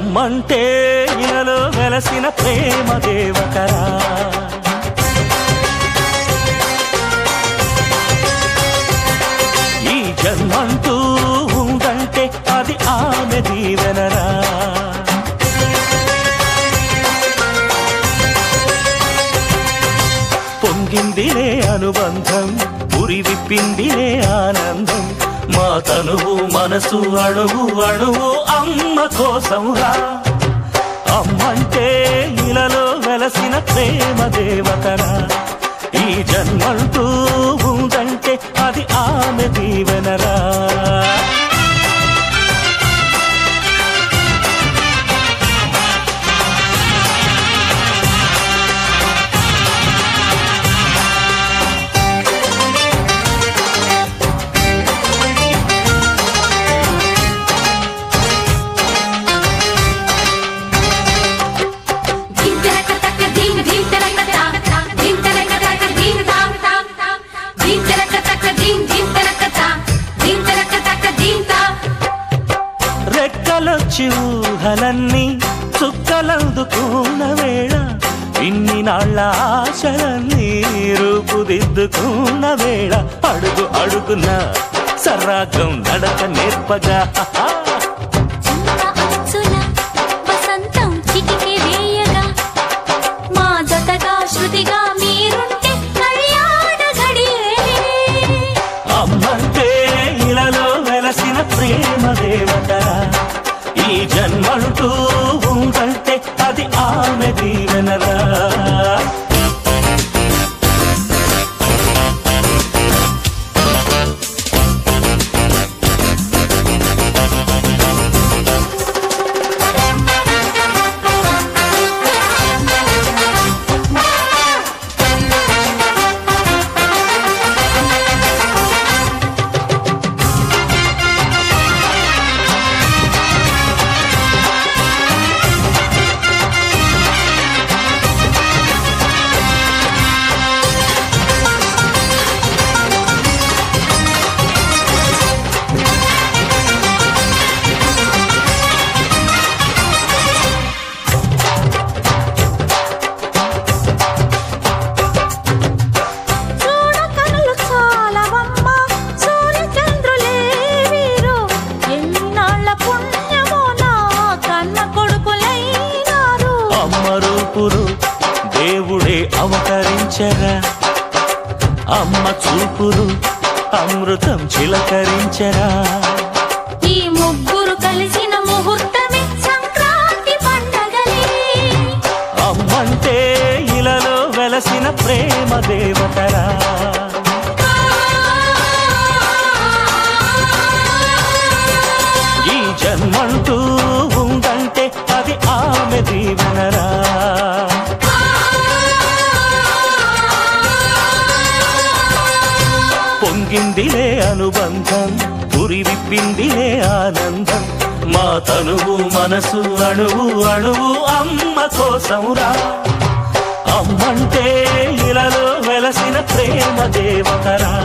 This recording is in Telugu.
అమ్మంటే ఇలలో వెలసిన ప్రేమ దేవతరా ఈ జన్మంటూ ఉందంటే అది ఆమె దీవెనరా పొంగిందిలే అనుబంధం ఉరి విప్పిందిలే ఆనందం మా తనువు మనసు అణువు అణువు అమ్మ కోసంరా అమ్మంటే ఇలలో వెలసిన ప్రేమ దేవతరా ఈ జన్మంటూ ఉందంటే అది ఆమె దీవెనరా రెక్కలొచ్చి ఊహలన్నీ చుక్కలందుకున్న వేళ ఇన్ని నాళ్ళ ఆశలన్నీ రూపుదిద్దుకున్న వేళ అడుగు అడుగున సరాగం నడక నేర్పగా అమ్మంటే ఇలలో వెలసిన ప్రేమ దేవతరా ఈ జన్మంటూ ఉందంటే అది ఆమె దీవెనరా దేవుడే అవతరించరా అమ్మ చూపులు అమృతం చిలకరించరా ఈ ముగ్గురు కలిసిన ముహూర్తమే సంక్రాంతి పండగలే అమ్మంటే ఇలలో వెలసిన ప్రేమ దేవతరా ఈ జన్మంటూ ఉందంటే అది ఆమె దీవెనరా పొంగిందిలే అనుబంధం ఉరి విప్పిందిలే ఆనందం మా తనువు మనసు అణువు అణువు అమ్మ కోసంరా అమ్మంటే ఇలలో వెలసిన ప్రేమ దేవతరా